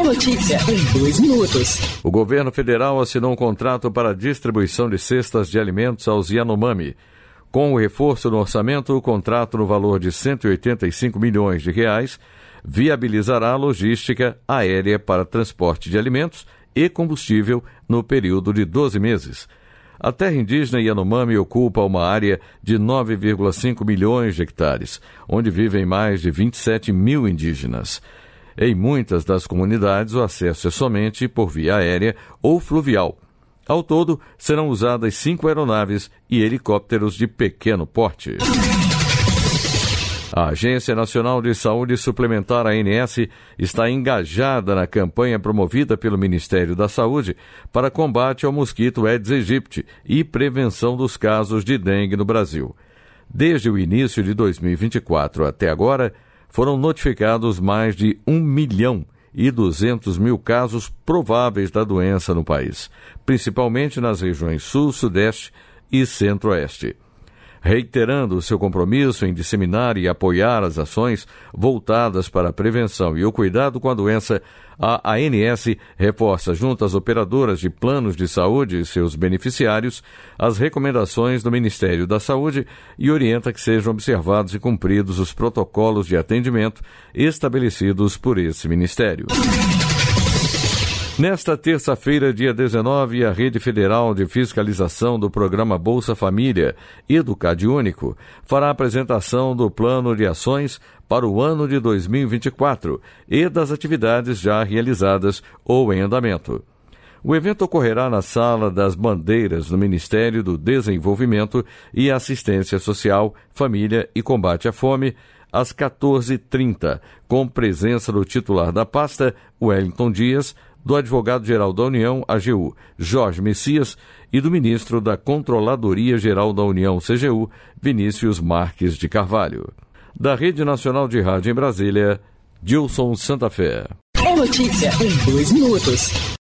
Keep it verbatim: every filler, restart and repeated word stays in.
notícia em dois minutos. O governo federal assinou um contrato para a distribuição de cestas de alimentos aos Yanomami. Com o reforço no orçamento, o contrato no valor de cento e oitenta e cinco milhões de reais viabilizará a logística aérea para transporte de alimentos e combustível no período de doze meses. A terra indígena Yanomami ocupa uma área de nove vírgula cinco milhões de hectares, onde vivem mais de vinte e sete mil indígenas. Em muitas das comunidades, o acesso é somente por via aérea ou fluvial. Ao todo, serão usadas cinco aeronaves e helicópteros de pequeno porte. A Agência Nacional de Saúde Suplementar, A A N S, está engajada na campanha promovida pelo Ministério da Saúde para combate ao mosquito Aedes aegypti e prevenção dos casos de dengue no Brasil. Desde o início de dois mil e vinte e quatro até agora, foram notificados mais de um milhão e duzentos mil casos prováveis da doença no país, principalmente nas regiões Sul, Sudeste e Centro-Oeste. Reiterando seu compromisso em disseminar e apoiar as ações voltadas para a prevenção e o cuidado com a doença, a A N S reforça junto às operadoras de planos de saúde e seus beneficiários as recomendações do Ministério da Saúde e orienta que sejam observados e cumpridos os protocolos de atendimento estabelecidos por esse Ministério. Nesta terça-feira, dia dezenove, a Rede Federal de Fiscalização do Programa Bolsa Família, EducadÚnico, fará a apresentação do Plano de Ações para o ano de dois mil e vinte e quatro e das atividades já realizadas ou em andamento. O evento ocorrerá na Sala das Bandeiras do Ministério do Desenvolvimento e Assistência Social, Família e Combate à Fome, às quatorze e trinta, com presença do titular da pasta, Wellington Dias, do Advogado-Geral da União, A G U, Jorge Messias, e do Ministro da Controladoria-Geral da União, C G U, Vinícius Marques de Carvalho. Da Rede Nacional de Rádio em Brasília, Dilson Santa Fé. É notícia em dois minutos.